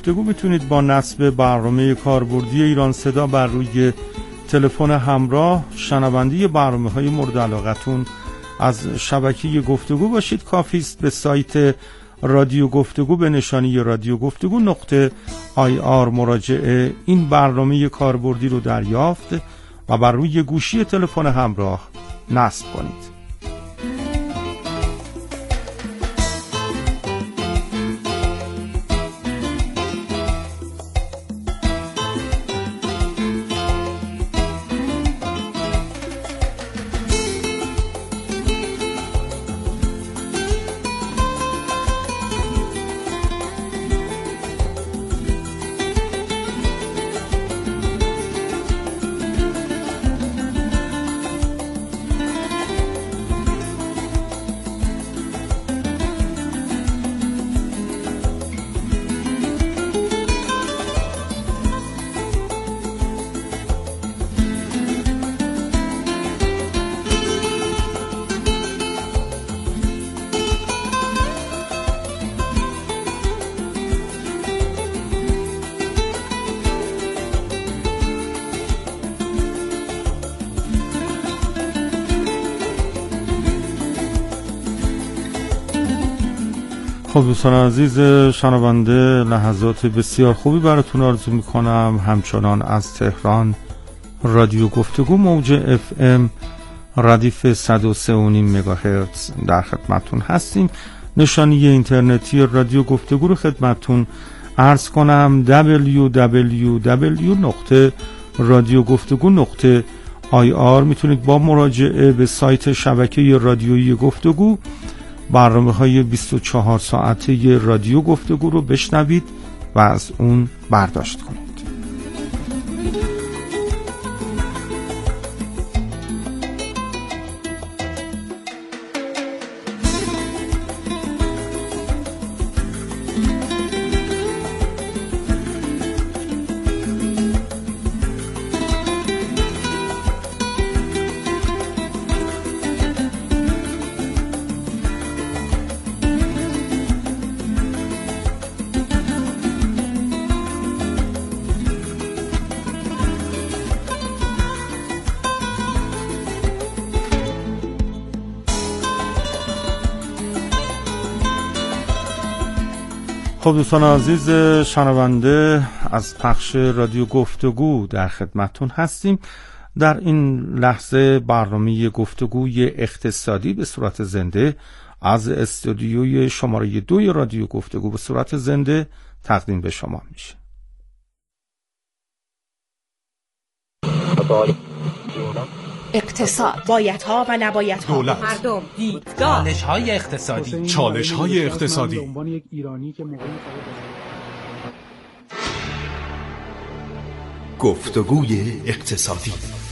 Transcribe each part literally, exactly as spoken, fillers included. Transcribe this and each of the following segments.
گفتگو میتونید با نصب برنامه کاربردی ایران صدا بر روی تلفن همراه شنونده برنامه‌های مورد علاقتون از شبکه گفتگو باشید. کافی است به سایت رادیو گفتگو به نشانی رادیو گفتگو نقطه آی آر مراجعه این برنامه کاربردی رو دریافت و بر روی گوشی تلفن همراه نصب کنید. خب دوستان عزیز شنونده، لحظات بسیار خوبی براتون آرزو میکنم. همچنان از تهران رادیو گفتگو موج اف ام ردیف صد و سه و نیم مگاهرتز در خدمتون هستیم. نشانی اینترنتی رادیو گفتگو رو خدمتون عرض کنم دبلیو دبلیو دبلیو نقطه رادیو گفتگو نقطه آی آر. میتونید با مراجعه به سایت شبکه رادیویی گفتگو برنامه های بیست و چهار ساعته رادیو گفتگو رو بشنوید و از اون برداشت کنید. خب دوستان عزیز شنونده، از پخش رادیو گفتگو در خدمتون هستیم. در این لحظه برنامه گفتگوی اقتصادی به صورت زنده از استودیوی شماره دوی رادیو گفتگو به صورت زنده تقدیم به شما میشه. اقتصاد، بایدها و نبایدها، دولت، مردم، دیدگاه، چالش‌های اقتصادی، چالش‌های اقتصادی. گفتگوی اقتصادی.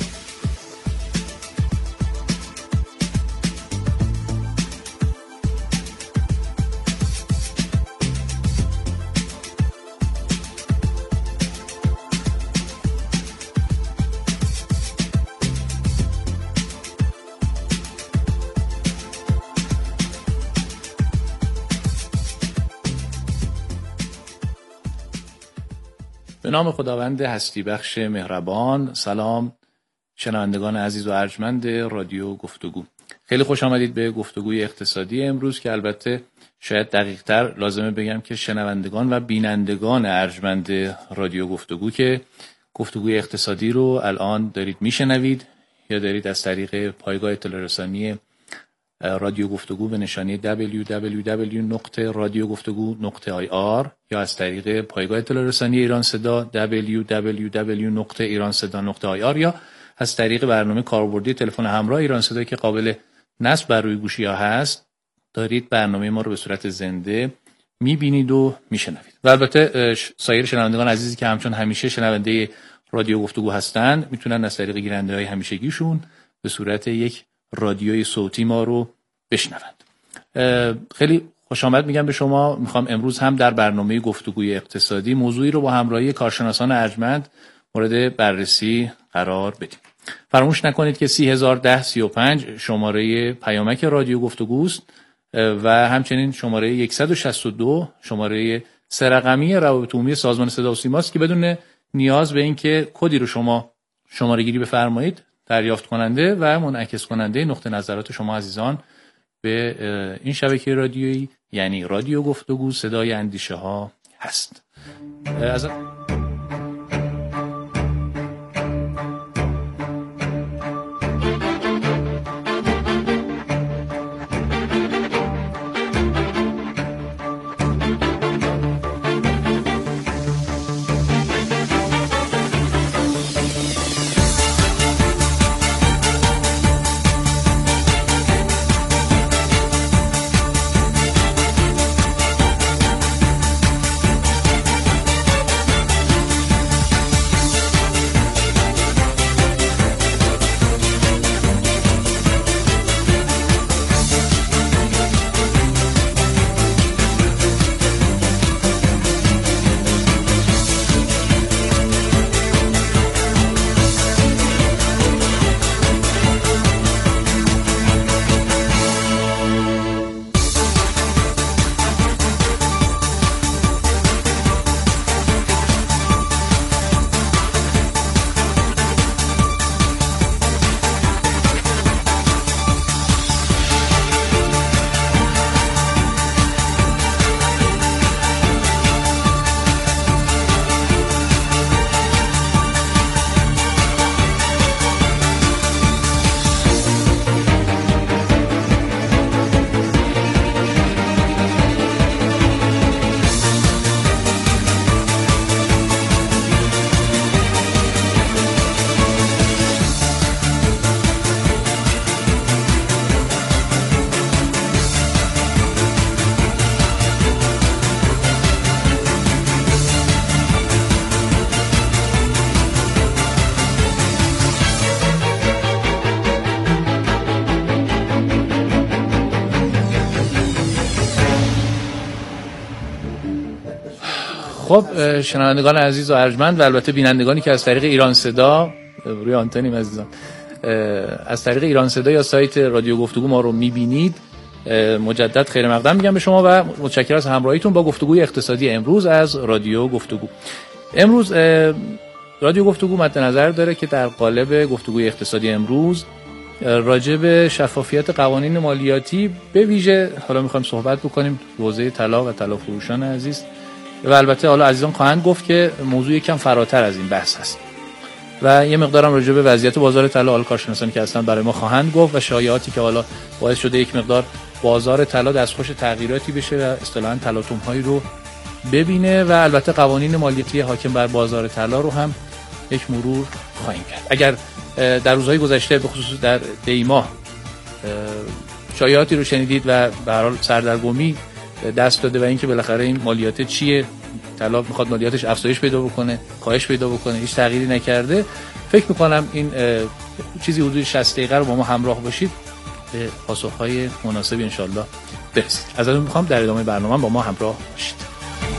به نام خداوند هستی بخش مهربان. سلام شنوندگان عزیز و ارجمند رادیو گفتگو، خیلی خوش آمدید به گفتگوی اقتصادی امروز که البته شاید دقیق تر لازمه بگم که شنوندگان و بینندگان ارجمند رادیو گفتگو که گفتگوی اقتصادی رو الان دارید میشنوید یا دارید از طریق پایگاه اطلاع رسانی رادیو گفتگو به نشانی دبلیو دبلیو دبلیو نقطه رادیو گفتگو نقطه آی آر یا از طریق پایگاه اطلاع رسانی ایران صدا دبلیو دبلیو دبلیو نقطه ایران صدا نقطه آی آر یا از طریق برنامه کاربردی تلفن همراه ایران صدا که قابل نصب بر روی گوشی ها هست، دارید برنامه ما رو به صورت زنده میبینید و میشنوید. و البته سایر شنوندگان عزیزی که همچون همیشه شنونده رادیو گفتگو هستند میتونن از طریق گیرنده های همیشگیشون به صورت یک رادیوی صوتی ما رو بشنوند. خیلی خوش آمد میگم به شما. میخوام امروز هم در برنامه گفتگوی اقتصادی موضوعی رو با همراهی کارشناسان ارجمند مورد بررسی قرار بدیم. فراموش نکنید که سی هزار ده سی و پنج شماره پیامک رادیو گفتگوست و همچنین شماره صد و شصت و دو شماره سه رقمی روابط عمومی سازمان صدا و سیما است که بدون نیاز به اینکه کدی رو شما شماره گیری بفرمایید دریافت کننده و منعکس کننده نقطه نظرات شما عزیزان به این شبکه رادیویی یعنی رادیو گفتگو صدای اندیشه ها هست. از خب شنوندگان عزیز و ارجمند و البته بینندگانی که از طریق ایران صدا روی آنتنیم عزیزان از طریق ایران صدا یا سایت رادیو گفتگو ما رو میبینید، مجدد خیر مقدم میگم به شما و متشکرم از همراهیتون با گفتگوی اقتصادی امروز از رادیو گفتگو. امروز رادیو گفتگو مد نظر داره که در قالب گفتگوی اقتصادی امروز راجع به شفافیت قوانین مالیاتی به ویژه حالا میخوایم صحبت بکنیم حوزه طلا و طلا فروشان عزیز و البته حالا عزیزان خواهند گفت که موضوع یکم فراتر از این بحث هست و یه مقدارم راجع به وضعیت بازار طلا حالا کارشناسانی که هستن برای ما خواهند گفت و شایعاتی که حالا باعث شده یک مقدار بازار طلا دستخوش تغییراتی بشه و اصطلاحاً تلاطم‌هایی رو ببینه و البته قوانین مالیاتی حاکم بر بازار طلا رو هم یک مرور خواهیم کرد. اگر در روزهای گذشته به خصوص در دی ماه شایعاتی رو شنیدید و به هر حال سردرگمی دست داده و اینکه بالاخره این مالیات چیه، طلا میخواد مالیاتش افزایش پیدا بکنه، کاهش پیدا بکنه، هیچ تغییری نکرده، فکر میکنم این چیزی حدود شصت دقیقه رو با ما همراه باشید به پاسخهای مناسبی انشالله برسید. ازتون میخوام در ادامه برنامه با ما همراه باشید.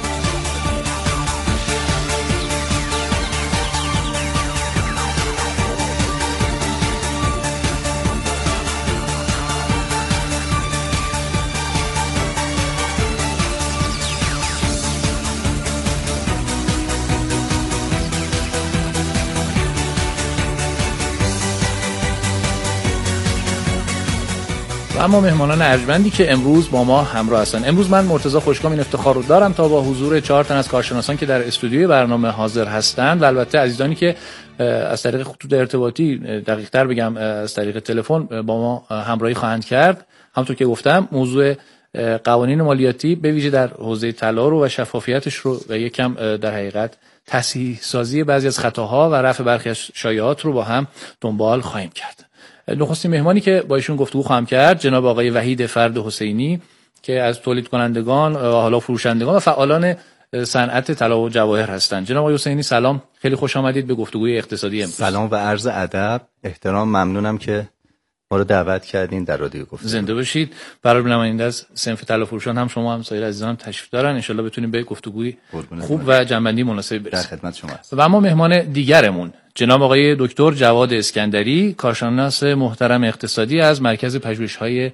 اما مهمانان ارجمندی که امروز با ما همراه هستن، امروز من مرتضی خوشکام این افتخار رو دارم تا با حضور چهار تن از کارشناسان که در استودیوی برنامه حاضر هستند و البته عزیزانی که از طریق خطوط ارتباطی، دقیق تر بگم از طریق تلفن با ما همراهی خواهند کرد. همونطور که گفتم موضوع قوانین مالیاتی به ویژه در حوزه طلا رو و شفافیتش رو و یکم در حقیقت تصحیح سازی بعضی از خطاها و رفع برخی از شایعات رو با هم دنبال خواهیم کرد. نخستین مهمانی که با ایشون گفتگو خواهم کرد جناب آقای وحید فرد حسینی که از تولید کنندگان و حالا فروشندگان و فعالان صنعت طلا و جواهر هستند. جناب آقای حسینی سلام، خیلی خوش آمدید به گفتگوی اقتصادی امروز. سلام و عرض ادب، احترام، ممنونم که ما رو دعوت کردین در رادیو گفتگو. زنده باشید. برای نماینده از صنف طلا فروشان هم شما هم سایر عزیزان تشریف دارن، ان شاءالله بتونیم به گفتگوی خوب و جنبندی مناسبی برسیم. در خدمت شما هستم. و اما مهمان دیگرمون جناب آقای دکتر جواد اسکندری، کارشناس محترم اقتصادی از مرکز پژوهش‌های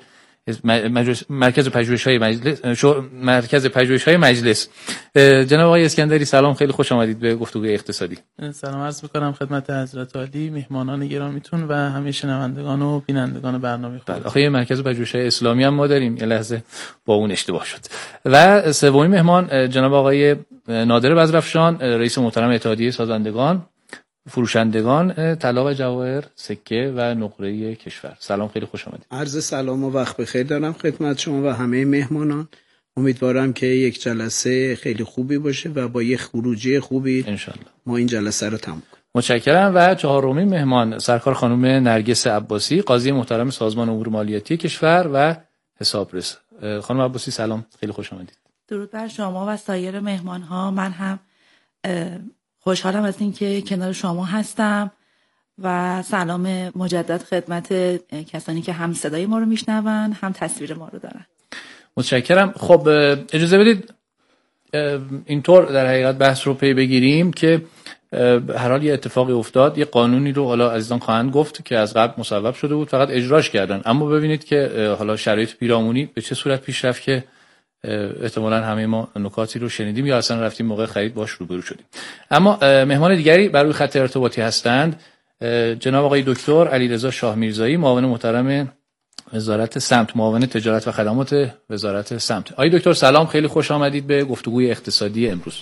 مجلس مرکز پژوهش‌های مجلس شو مرکز پژوهش‌های مجلس. جناب آقای اسکندری سلام، خیلی خوش آمدید به گفتگوی اقتصادی. سلام عرض می‌کنم خدمت حضرت عالی، میهمانان گرامیتون و همه شنوندگان و بینندگان برنامه خود. بله، آخه مرکز پژوهش‌های اسلامی هم ما داریم، یه لحظه با اون اشتباه شد. و سومین مهمان جناب آقای نادر بزرافشان، رئیس محترم اتحادیه سازندگان فروشندگان طلا و جواهر سکه و نقره کشور. سلام، خیلی خوش آمدید. عرض سلام و وقت بخیر دارم خدمت شما و همه مهمانان. امیدوارم که یک جلسه خیلی خوبی باشه و با یک خروجی خوبی انشالله ما این جلسه رو تموم کنیم. متشکرم. و چهارمین مهمان سرکار خانم نرگس عباسی، قاضی محترم سازمان امور مالیاتی کشور و حسابرس. خانم عباسی سلام، خیلی خوش آمدید. درود بر شما و سایر مهمان ها. من هم خوشحالم از اینکه کنار شما هستم و سلام مجدد خدمت کسانی که هم صدای ما رو میشنون هم تصویر ما رو دارن. متشکرم. خب اجازه بدید اینطور در حقیقت بحث رو پی بگیریم که هر حال یه اتفاقی افتاد، یه قانونی رو حالا عزیزان خواهند گفت که از قبل مصوب شده بود، فقط اجراش کردن. اما ببینید که حالا شرایط پیرامونی به چه صورت پیش رفت که احتمالاً همه ما نکاتی رو شنیدیم یا اصلا رفتیم موقع خرید باش روبرو شدیم. اما مهمان دیگری بر روی خط ارتباطی هستند جناب آقای دکتر علیرضا شاه میرزایی، معاون محترم وزارت سمت، معاون تجارت و خدمات وزارت سمت. آقای دکتر سلام، خیلی خوش آمدید به گفتگوی اقتصادی امروز.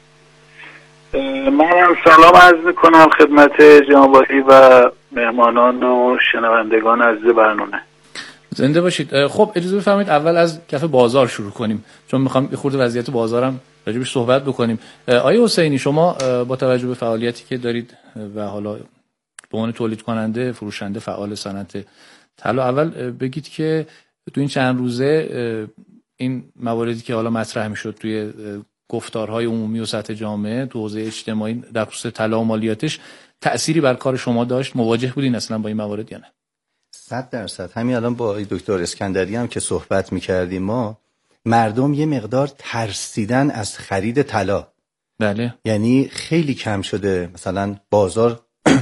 منم سلام عرض میکنم خدمت جناب عالی و مهمانان و شنوندگان عزیز برنامه. زنده باشید. خب اجازه بفرمایید اول از کف بازار شروع کنیم، چون میخوام یه خورده وضعیت بازارم راجبش صحبت بکنیم. آقای حسینی، شما با توجه به فعالیتی که دارید و حالا به عنوان تولید کننده، فروشنده، فعال صنعت طلا، اول بگید که تو این چند روزه این مواردی که حالا مطرح میشد توی گفتارهای عمومی و سطح جامعه تو حوزه اجتماعی در خصوص طلا و مالیاتش تأثیری بر کار شما داشت؟ مواجه بودین اصلا با این موارد یا نه؟ صد درصد. همین الان با دکتر اسکندری هم که صحبت میکردیم، ما مردم یه مقدار ترسیدن از خرید طلا. بله. یعنی خیلی کم شده، مثلا بازار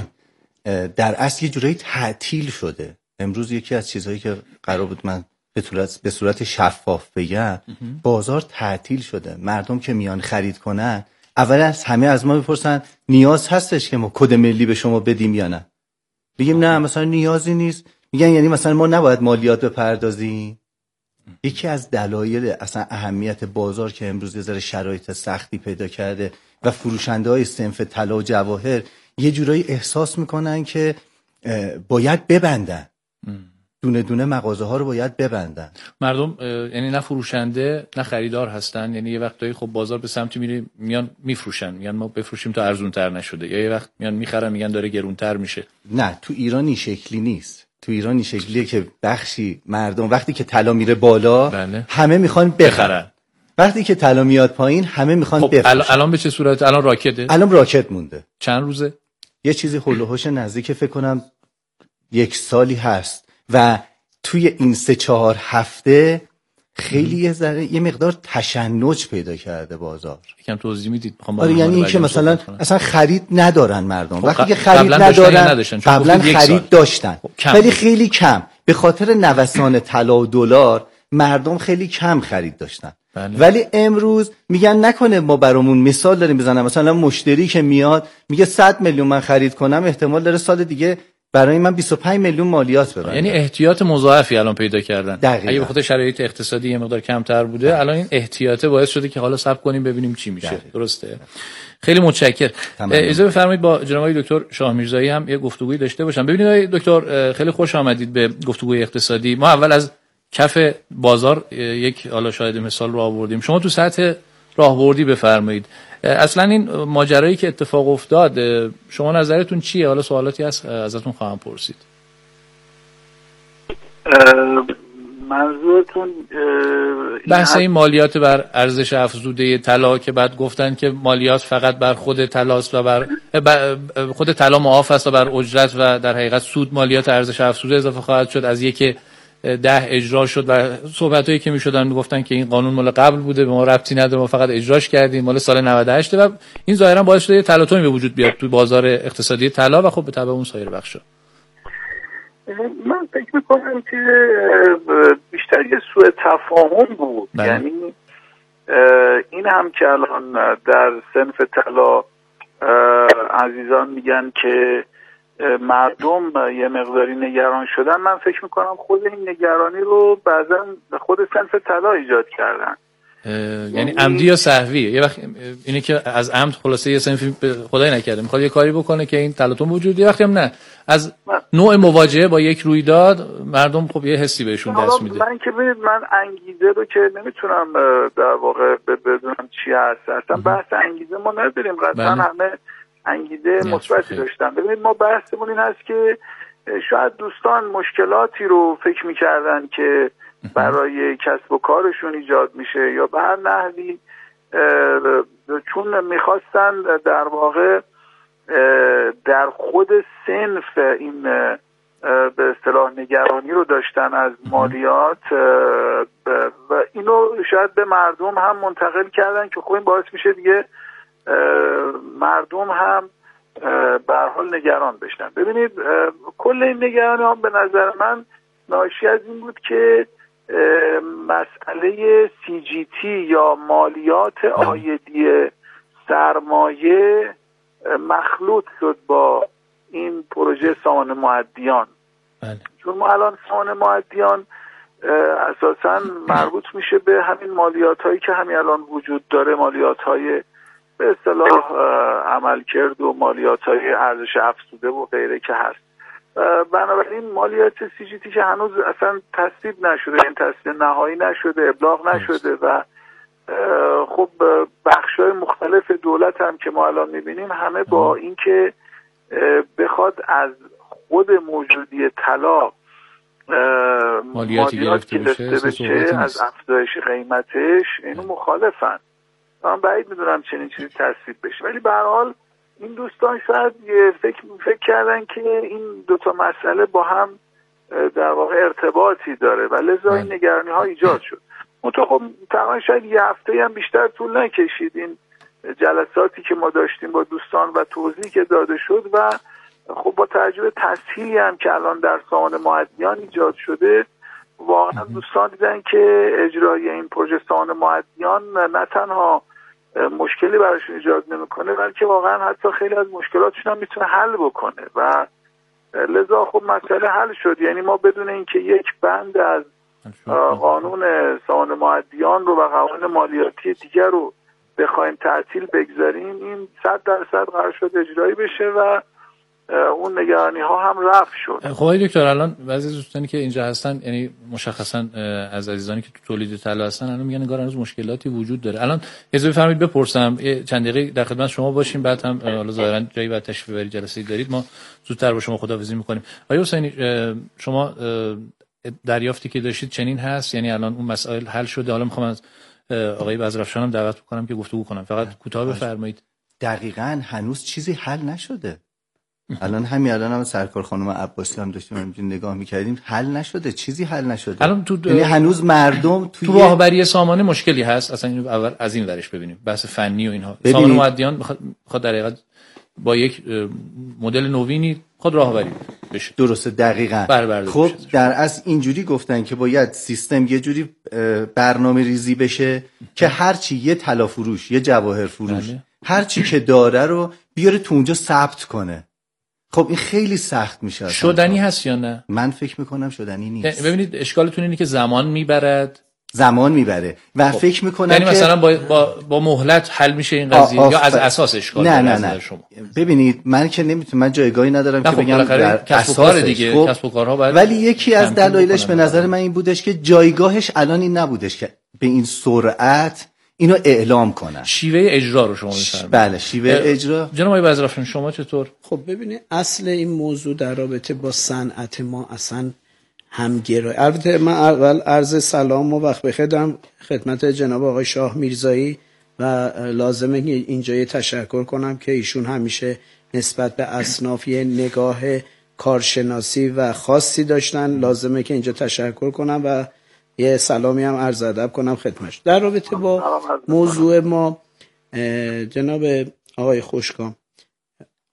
در اصل یه جورایی تعطیل شده. امروز یکی از چیزهایی که قرار بود من به صورت به صورت شفاف بگم، بازار تعطیل شده. مردم که میان خرید کنن، اول از همه از ما بپرسن نیاز هستش که ما کد ملی به شما بدیم یا نه؟ بگیم نه مثلا نیازی نیست، میگن یعنی مثلا ما نباید مالیات بپردازیم. یکی از دلایل اصلا اهمیت بازار که امروز یه ذره شرایط سختی پیدا کرده و فروشنده های صنف طلا و جواهر یه جورایی احساس میکنن که باید ببندن، دونه دونه مغازه ها رو باید ببندن. مردم یعنی نه فروشنده نه خریدار هستن، یعنی یه وقتایی خب بازار به سمتی میره میان میفروشن، میگن ما بفروشیم تا ارزون تر نشده، یا یه وقت میان میخرن میگن داره گرونتر میشه. نه، تو ایران این شکلی نیست. تو ایران این شکلیه که بخشی مردم وقتی که طلا میره بالا، بله، همه میخوان بخرن. وقتی که طلا میاد پایین همه میخوان خب بفروشن. الان به چه صورت؟ الان راکده؟ الان راکت مونده. چند روزه؟ یه چیزی هول و هوش نزدیک فکر کنم یک سالی هست و توی این سه چهار هفته خیلی یه ذره یه مقدار تشنج پیدا کرده بازار. یکم توضیح میدید؟ آره، یعنی این که مثلا اصلا خرید ندارن مردم. وقتی که خرید ندارن، قبلا خرید داشتن ولی خیلی کم، به خاطر نوسان طلا و دلار مردم خیلی کم خرید داشتن. بله. ولی امروز میگن نکنه ما برامون مثال داریم بزنم، مثلا مشتری که میاد میگه صد میلیون من خرید کنم، احتمال داره سال دیگه برای من بیست و پنج میلیون مالیات ببرن. یعنی احتیاط مضاعفی الان پیدا کردن. دقیقا. اگه به خاطر شرایط اقتصادی یه مقدار کمتر بوده، دقیقا. الان این احتیاط باعث شده که حالا صبر کنیم ببینیم چی میشه. دقیقا. درسته. خیلی متشکرم. اجازه بفرمایید با جناب آقای دکتر شاه میرزایی هم یه گفتگویی داشته باشم. ببینید آقای دکتر، خیلی خوش آمدید به گفتگوی اقتصادی. ما اول از کف بازار یک حالا شاید مثال رو آوردیم، شما تو سطح راهبردی بفرمایید. اصلا این ماجرایی که اتفاق افتاد شما نظرتون چیه؟ حالا سوالاتی هست ازتون خواهم پرسید. منظورتون بحث این مالیات بر ارزش افزوده طلا که بعد گفتن که مالیات فقط بر خود طلاست و بر خود طلا معاف است و بر اجرت و در حقیقت سود مالیات ارزش افزوده اضافه خواهد شد. از یک ده اجرا شد و صحبتایی که میشدن میگفتن که این قانون مال قبل بوده، به ما ربطی نداره، ما فقط اجراش کردیم، مال سال نود و هشت و این ظاهرا باعث شده تلاطمی به وجود بیاد تو بازار اقتصادی طلا و خب به تبع اون سایر بخشا. من فکر میکنم که بیشتر یه سوء تفاهم بود. بله. یعنی این هم که الان در صنف طلا عزیزان میگن که مردم یه مقداری نگران شدن، من فکر میکنم خود این نگرانی رو بعضا خود صنف طلا ایجاد کردن. یعنی عمدی یا سهوی؟ یه وقت اینه که از عمد خلاصه یه صنفی خدای نکرده میخواد یه کاری بکنه که این تلاطم وجود، یه وقتی هم نه، از نوع مواجهه با یک رویداد مردم خب یه حسی بهشون دست میده. من که ببینید من انگیزه رو که نمیتونم در واقع بدونم چی هست، اصلا بحث انگیزه ما نداریم، قطعا همه انگیزه مثبتی داشتن. ببینید ما بحثمون این هست که شاید دوستان مشکلاتی رو فکر میکردن که برای کسب و کارشون ایجاد میشه یا به هر نحوی، چون میخواستن در واقع در خود صنف این به اصطلاح نگرانی رو داشتن از مالیات و اینو شاید به مردم هم منتقل کردن که خب این باعث میشه دیگه مردم هم به هر حال نگران بشن. ببینید کل این نگرانی هم به نظر من ناشی از این بود که مسئله سی جی تی یا مالیات عایدی سرمایه مخلوط شد با این پروژه سامان مؤدیان. چون ما الان سامان مؤدیان اساساً مربوط میشه به همین مالیات هایی که همین الان وجود داره، مالیات های به اصطلاح عملکرد و مالیات های ارزش افزوده و غیره که هست. بنابراین مالیات سی جی تی که هنوز اصلا تصویب نشده، این تصویب نهایی نشده، ابلاغ نشده و خب بخش‌های مختلف دولت هم که ما الان می‌بینیم همه با اینکه بخواد از خود موجودی طلا مالیاتی گرفته بشه از افزایش قیمتش، اینو مخالفن. من بعید می‌دونم چنین چیزی تصویب بشه، ولی به هر حال این دوستان شاید فکر فکر کردن که این دو تا مسئله با هم در واقع ارتباطی داره و لذا این نگرانی ها ایجاد شد. منتها خب تقریبا شاید یه هفته هم بیشتر طول نکشید این جلساتی که ما داشتیم با دوستان و توضیحی که داده شد و خب با توجه به تسهیلی هم که الان در سامان مؤدیان ایجاد شده، واقعا دوستان دیدن که اجرای این پروژه سامان مؤدیان نه تنها مشکلی براشون ایجاد نمیکنه بلکه واقعا حتی خیلی از مشکلاتشون هم میتونه حل بکنه و لذا خب مسئله حل شد. یعنی ما بدون اینکه یک بند از قانون سامان مؤدیان رو و قوانین مالیاتی دیگر رو بخوایم تعطیل بگذاریم، این صد درصد قرار شد اجرایی بشه و اون نگرانی ها هم رفع شد. خب آقای دکتر، الان بعضی دوستانی که اینجا هستن، یعنی مشخصا از عزیزانی که تو تولید طلا هستن، الان میگن انگار هنوز مشکلاتی وجود داره. الان اجازه بفرمایید بپرسم، چند دقیقه در خدمت شما باشیم، بعد هم حالا ظاهرا جایی بعد تشریف ببرید جلسه‌ای دارید، ما زودتر با شما خداحافظی می‌کنیم. آقای حسینی، شما دریافتی که داشتید چنین هست؟ یعنی الان اون مسائل حل شده؟ حالا می‌خوام از آقای بزرافشان هم دعوت بکنم که گفتگو کنم، فقط کوتاه بفرمایید. دقیقاً هنوز چیزی حل نشده. الان همین الان هم سرکار خانم عباسی هم داشتیم همینجوری نگاه می‌کردیم، حل نشده، چیزی حل نشده. الان تو یعنی هنوز مردم توی تو راهبری سامانه مشکلی هست. اصلا اینو اول از این ورش ببینیم، بحث فنی و اینها. سامان مؤدیان می‌خواد در حقیقت با یک مدل نوینی خود راهبری بشه. درسته، دقیقاً. خب در از اینجوری گفتن که باید سیستم یه جوری برنامه ریزی بشه که هر چی یه طلا فروش، یه جواهر فروش، هر چی که داره رو بیاره تو اونجا ثبت کنه. خب این خیلی سخت میشه. شدنی هست یا نه؟ من فکر میکنم شدنی نیست. ببینید اشکالتون اینه که زمان میبرد. زمان میبره و خب. فکر میکنم یعنی مثلا با با, با مهلت حل میشه این قضیه یا از اساس اشکال؟ نه نه نه شما. ببینید من که نمیتونم، من جایگاهی ندارم که خب بگم در کسب و کار دیگه، خب. کسب و کارها باید، ولی یکی از دلایلش به نظر من این بودش که جایگاهش الان این نبودش که به این سرعت اینو اعلام کنن. شیوه اجرا رو شما میفرمایید. بله شیوه اجرا. جناب آقای بزرافشان شما چطور؟ خب ببینید اصل این موضوع در رابطه با صنعت ما اصلا همگرایی. البته من اول عرض سلام و وقت بخیر دارم خدمت جناب آقای شاه میرزایی و لازمه اینجا یه تشکر کنم که ایشون همیشه نسبت به اصناف یه نگاه کارشناسی و خاصی داشتن. لازمه که اینجا تشکر کنم و یه سلامی هم عرض ادب کنم خدمتش. در رابطه با موضوع ما جناب آقای خوشکام،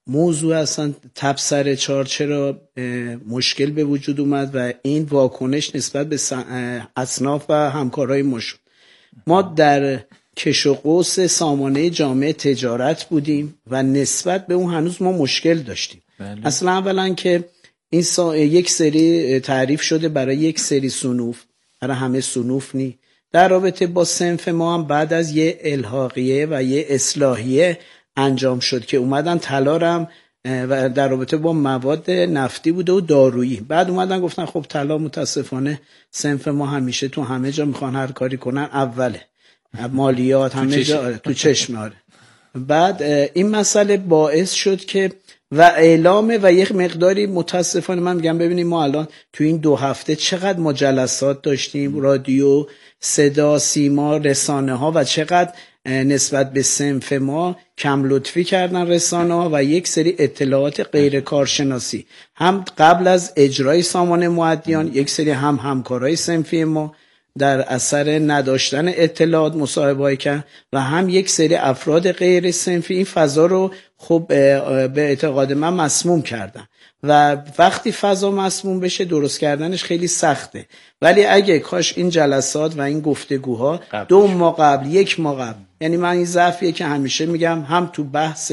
موضوع اصلا تبصره چهار چرا مشکل به وجود اومد و این واکنش نسبت به اصناف و همکارای ما شد. ما در کش و قوس سامانه جامعه تجارت بودیم و نسبت به اون هنوز ما مشکل داشتیم. بله. اصلا اولا که این سا... یک سری تعریف شده برای یک سری صنوف، برای همه صنوف نی. در رابطه با صنف ما هم بعد از یه الحاقیه و یه اصلاحیه انجام شد که اومدن طلا رو و در رابطه با مواد نفتی بوده و دارویی، بعد اومدن گفتن خب طلا متاسفانه صنف ما همیشه تو همه جا میخوان هر کاری کنن، اوله مالیات همه جا آره تو چشم آره. بعد این مسئله باعث شد که و اعلامه و یک مقداری متاسفانه من میگم ببینیم ما الان تو این دو هفته چقدر ما جلسات داشتیم، رادیو، صدا، سیما، رسانه ها و چقدر نسبت به صنف ما کم لطفی کردن رسانه ها و یک سری اطلاعات غیر کارشناسی هم قبل از اجرای سامانه مؤدیان، یک سری هم همکارای صنفی ما در اثر نداشتن اطلاعات مصاحبه‌ای کردن و هم یک سری افراد غیر صنفی این فضا رو خب به اعتقاد من مسموم کردن و وقتی فضا مسموم بشه درست کردنش خیلی سخته. ولی اگه کاش این جلسات و این گفتگوها دو ماه قبل، یک ماه قبل، یعنی من این ضعفیه که همیشه میگم هم تو بحث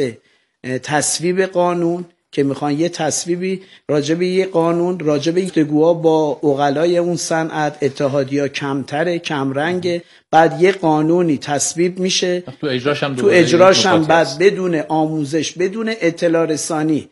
تصویب قانون که میخوان یه تصویبی راجع به یه قانون، راجع به گفتگوها با عقلای اون صنعت، اتحادیه کمتره، کم رنگه، بعد یه قانونی تصویب میشه تو اجراش هم تو اجراش هم بعد بدون آموزش، بدون اطلاع رسانی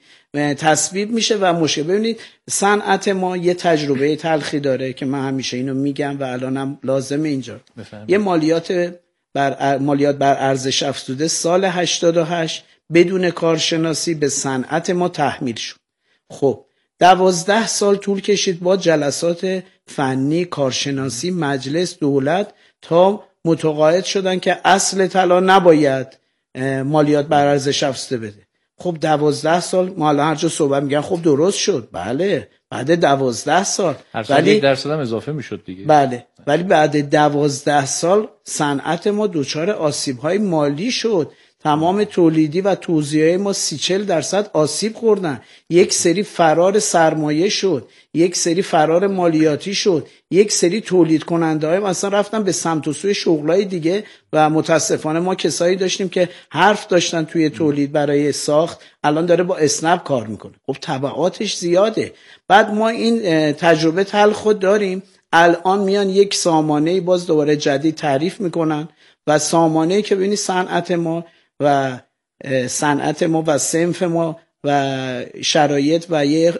تصویب میشه و مشکل. ببینید صنعت ما یه تجربه تلخی داره که من همیشه اینو میگم و الانم لازمه اینجا بفهم. یه مالیات بر مالیات بر ارزش افزوده سال هشتاد و هشت بدون کارشناسی به صنعت ما تحمیل شد. خب دوازده سال طول کشید با جلسات فنی، کارشناسی، مجلس، دولت تا متقاعد شدن که اصل طلا نباید مالیات بر ارزش افزوده بده. خب دوازده سال ما الان هر جا صحبت میگن خب درست شد، بله بعد دوازده سال هر سال یک درصد هم اضافه میشد دیگه، بله ولی بعد دوازده سال صنعت ما دچار آسیب‌های مالی شد. تمام تولیدی و توزیعی ما سی چل درصد آسیب خوردن. یک سری فرار سرمایه شد، یک سری فرار مالیاتی شد، یک سری تولید کننده های مثلا رفتن به سمت و سوی شغلای دیگه و متاسفانه ما کسایی داشتیم که حرف داشتن توی تولید برای ساخت، الان داره با اسنپ کار میکنه. خب تبعاتش زیاده. بعد ما این تجربه تلخ خود داریم، الان میان یک سامانه باز دوباره جدید تعریف میکنن و سامانه‌ای که ببینید صنعت ما و صنعت ما و صنف ما و شرایط و یه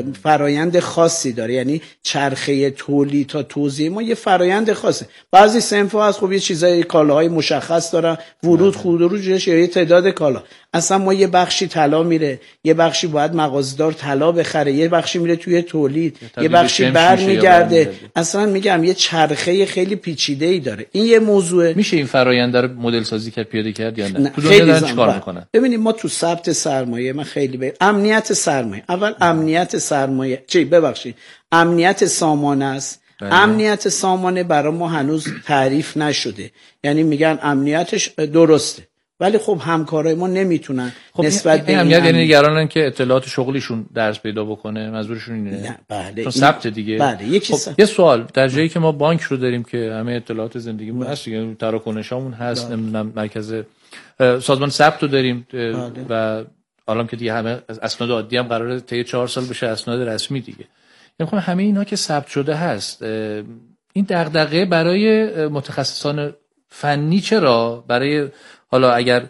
فرایند خاصی داره، یعنی چرخه تولید تا توزیع ما یه فرایند خاصه. بعضی صنف‌ها از خب یه چیزای کالاهای مشخص دارن، ورود خروجش یا یه تعداد کالا. اصلا ما یه بخشی طلا میره، یه بخشی باید مغازه‌دار طلا بخره، یه بخشی میره توی تولید، یه بخشی برمیگرده. اصلا میگم یه چرخه خیلی پیچیده‌ای داره. این یه موضوعه. میشه این فرآیند رو مدل سازی کرد، پیاده کرد یا نه؟ تو دنیا دارن چیکار میکنن؟ ببینید ما تو ثبت سرمایه من خیلی به امنیت سرمایه، اول امنیت سرمایه چی ببخشید امنیت سامانه است. بله. امنیت سامانه برای ما هنوز تعریف نشده، یعنی میگن امنیتش درسته ولی خب همکارای ما نمیتونن خب نسبت به این امنیت، یعنی نگرانن که اطلاعات شغلیشون درس پیدا بکنه، منظورشون اینه. نه بله چون ثبت دیگه. بله یکی خب یه سوال، در جایی که ما بانک رو داریم که همه اطلاعات زندگیمون هست دیگه، تراکنشامون هست، نمیدونم مرکز سازمان ثبت رو داریم بله. و الان که دیگه همه اسناد عادی هم قراره طی چهار سال بشه اسناد رسمی دیگه، یعنی همه اینا که ثبت شده هست، این دغدغه برای متخصصان فنی چرا؟ برای حالا اگر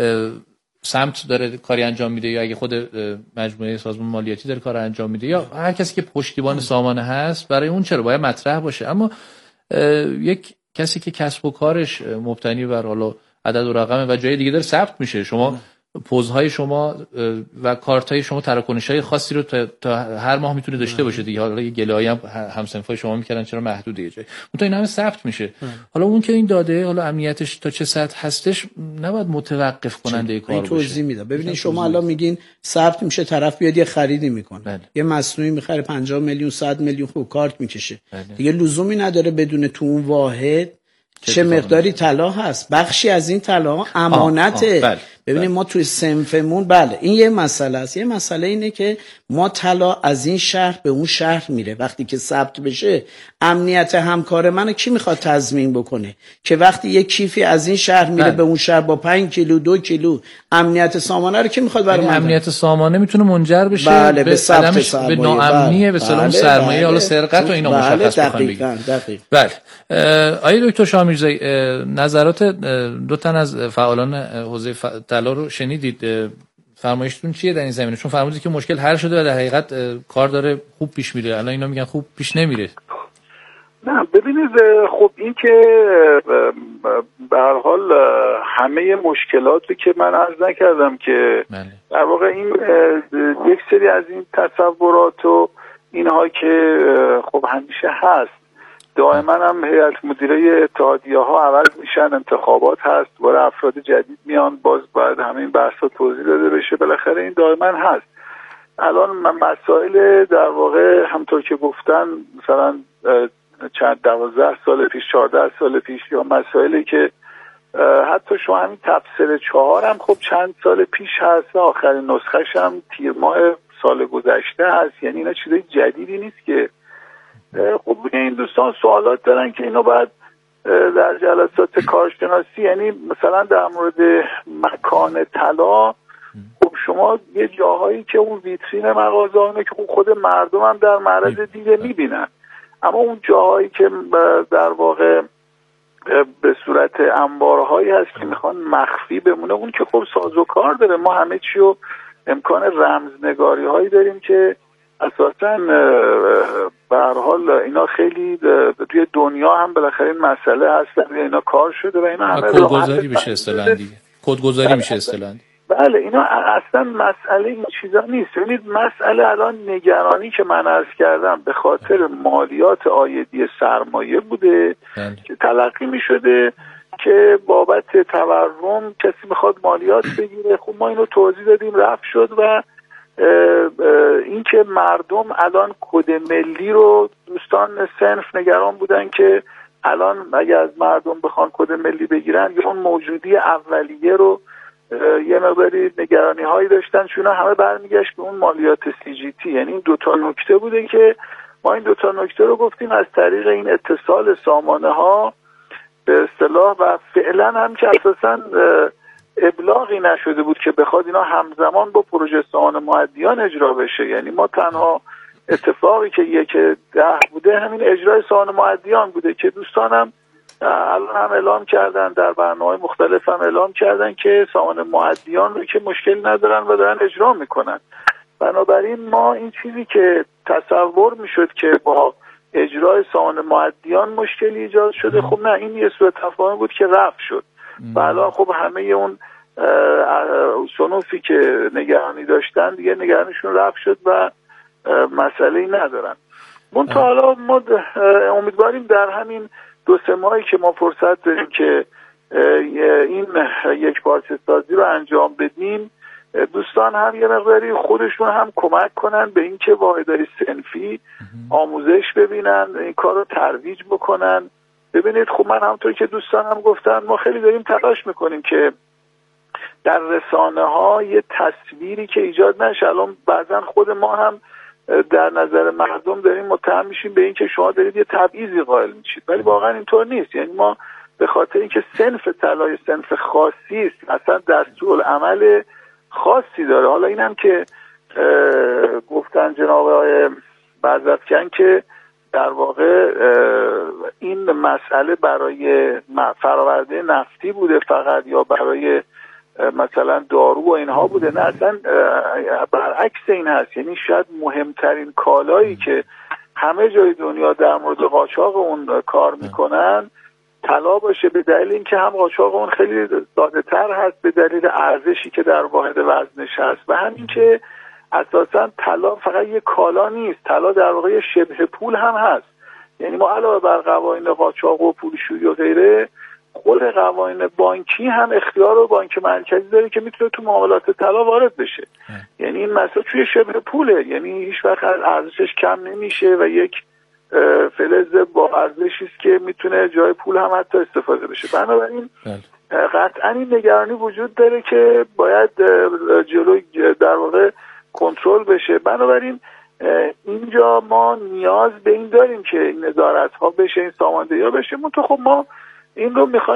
سمت داره کاری انجام میده یا اگه خود مجموعه سازمان مالیاتی داره کار انجام میده یا هر کسی که پشتیبان سامانه هست، برای اون چرا باید مطرح باشه؟ اما یک کسی که کسب و کارش مبتنی بر حالا عدد و رقم و جای دیگه داره ثبت میشه، شما پوزهای شما و کارتای شما تراکنش‌های خاصی رو تا, تا هر ماه میتونه داشته باشه دیگه. حالا یه گله‌ای هم همسنفای شما میکردن چرا محدوده یه جایی، اون تا این همه ثبت میشه. حالا اون که این داده حالا امنیتش تا چه سطح هستش نباید متوقف کننده کار باشه. توضیح میدم. ببینید شما الان میگین ثبت میشه، طرف بیاد یه خریدی میکنه بله. یه مصنوعی میخره پنجاه میلیون صد میلیون خب کارت میکشه بله. دیگه لزومی نداره بدون تو اون واحد چه مقداری طلا هست. بخشی از این طلا امانته. ببینید ما توی صنفمون بله این یه مسئله است. یه مسئله اینه که ما طلا از این شهر به اون شهر میره، وقتی که ثبت بشه امنیت همکار منو کی میخواد تضمین بکنه که وقتی یه کیفی از این شهر میره بله. به اون شهر با پنج کیلو دو کیلو امنیت سامانه رو کی میخواد برام؟ امنیت سامانه میتونه منجر بشه بله به ثبت سرمایه، به ناامنیه، به سلام سرمایه، حالا سرقت و اینا بله مشخص بکنیم. دقیقاً دقیق. بله. آقای دکتر شاه میرزایی، نظرات دو تن از فعالان حوزه طلا رو شنیدید، فرمایشتون چیه در این زمینه؟ چون فرمودید که مشکل حل شده و در حقیقت کار داره خوب پیش میره، الان اینا میگن خوب پیش نمیره. نه ببینید، خب این که به هر حال همه مشکلاتی که من عرض نکردم که در واقع این یک سری از این تصورات و اینها که خب همیشه هست، دائما هم هیئت مدیره اتحادیه ها عوض میشن، انتخابات هست، دوباره افراد جدید میان، باز باید همه این بحثا توضیح داده بشه، بالاخره این دائما هست. الان مسائل در واقع همطور که گفتن مثلا چند دوازده سال پیش، چهارده سال پیش، یا مسائلی که حتی شما همین تفسیر چهار هم خب چند سال پیش هست و آخرین نسخهش هم تیر ماه سال گذشته هست، یعنی اینا چیزای جدیدی نیست که خب این دوستان سوالات دارن که اینو باید در جلسات کارشناسی، یعنی مثلا در مورد مکان طلا، خب شما یه جاهایی که اون ویترین مغازه‌انه که خود مردم هم در معرض دیده میبینن، اما اون جاهایی که در واقع به صورت انبارهایی هست که میخوان مخفی بمونه، اون که خب سازوکار داره. ما همه چی رو امکان رمزنگاری هایی داریم که اساساً به هر حال اینا خیلی توی دنیا هم بالاخره این مسئله هست، اینا کار شده و اینا همه کدگذاری میشه اصطلاحاً دیگه، کدگذاری میشه اصطلاحاً. بله اینا اصلا مسئله این چیزا نیست. ببینید مسئله الان نگرانی که من عرض کردم به خاطر مالیات عایدی سرمایه بوده بله. که تلقی می شده که بابت تورم کسی میخواد مالیات بگیره. خب ما اینو توضیح دادیم، رفت شد و این که مردم الان کد ملی رو، دوستان صنف نگران بودن که الان اگر از مردم بخوان کد ملی بگیرن یا اون موجودی اولیه رو یه مقداری نگرانی هایی داشتن، چون همه برمیگشت به اون مالیات سی جی تی. یعنی این دوتا نکته بوده که ما این دوتا نکته رو گفتیم از طریق این اتصال سامانه ها به اصطلاح، و فعلا هم که اساساً ابلاغی نشده بود که بخواد اینا همزمان با پروژه سامانه مؤدیان اجرا بشه. یعنی ما تنها اتفاقی که یک ده بوده همین اجرای سامانه مؤدیان بوده که دوستانم الان هم اعلام کردن، در برنامه مختلف هم اعلام کردن که سامانه مؤدیان رو که مشکل ندارن و دارن اجرا میکنن. بنابراین ما این چیزی که تصور میشد که با اجرای سامانه مؤدیان مشکلی ایجاد شده، خب نه، این یه سوء تفاهم بود که رفع شد و الان خب همه اون صنوفی که نگرانی داشتن دیگه نگرانیشون رفع شد و مسئله‌ای ندارن. منتها حالا ما امیدواریم در همین دو سه ماهی که ما فرصت داریم که این یک پارچه سازی رو انجام بدیم، دوستان هم یه مقداری خودشون هم کمک کنن به این که واحدهای صنفی آموزش ببینن، این کار رو ترویج بکنن. ببینید خب من همونطور که دوستان هم گفتن ما خیلی داریم تلاش میکنیم که در رسانه ها یه تصویری که ایجاد نشه. الان بعضا خود ما هم در نظر مردم داریم متهم میشیم به این که شما دارید یه تبعیضی قائل میشید، ولی واقعا اینطور نیست. یعنی ما به خاطر اینکه صنف طلای صنف خاصی است، اصلا دستورالعمل خاصی داره. حالا اینم که گفتن جناب آقای برزفکن که در واقع این مسئله برای فراورده نفتی بوده فقط یا برای مثلا دارو و اینها بوده، نه اصلا برعکس این هست. یعنی شاید مهمترین کالایی که همه جای دنیا در مورد قاچاق اون کار میکنن طلا باشه، به دلیل اینکه هم قاچاق اون خیلی ساده تر هست به دلیل ارزشی که در واحد وزنش هست و همین که اساسا طلا فقط یک کالا نیست، طلا در واقع شبه پول هم هست. یعنی ما علاوه بر قوانین قاچاق و پولشویی و غیره، خود قوانین بانکی هم اختیار و بانک مرکزی داره که میتونه تو معاملات طلا وارد بشه. یعنی این مسئله توی شبه پوله، یعنی هیچ وقت ارزشش کم نمیشه و یک فلز با ارزشی است که میتونه جای پول هم حتی استفاده بشه. بنابراین قطعا این نگرانی وجود داره که باید جلوی در واقع کنترل بشه. بنابراین اینجا ما نیاز به این داریم که این نظارت ها بشه، این ساماندهی ها بشه. منتها خب ما این رو میخوایم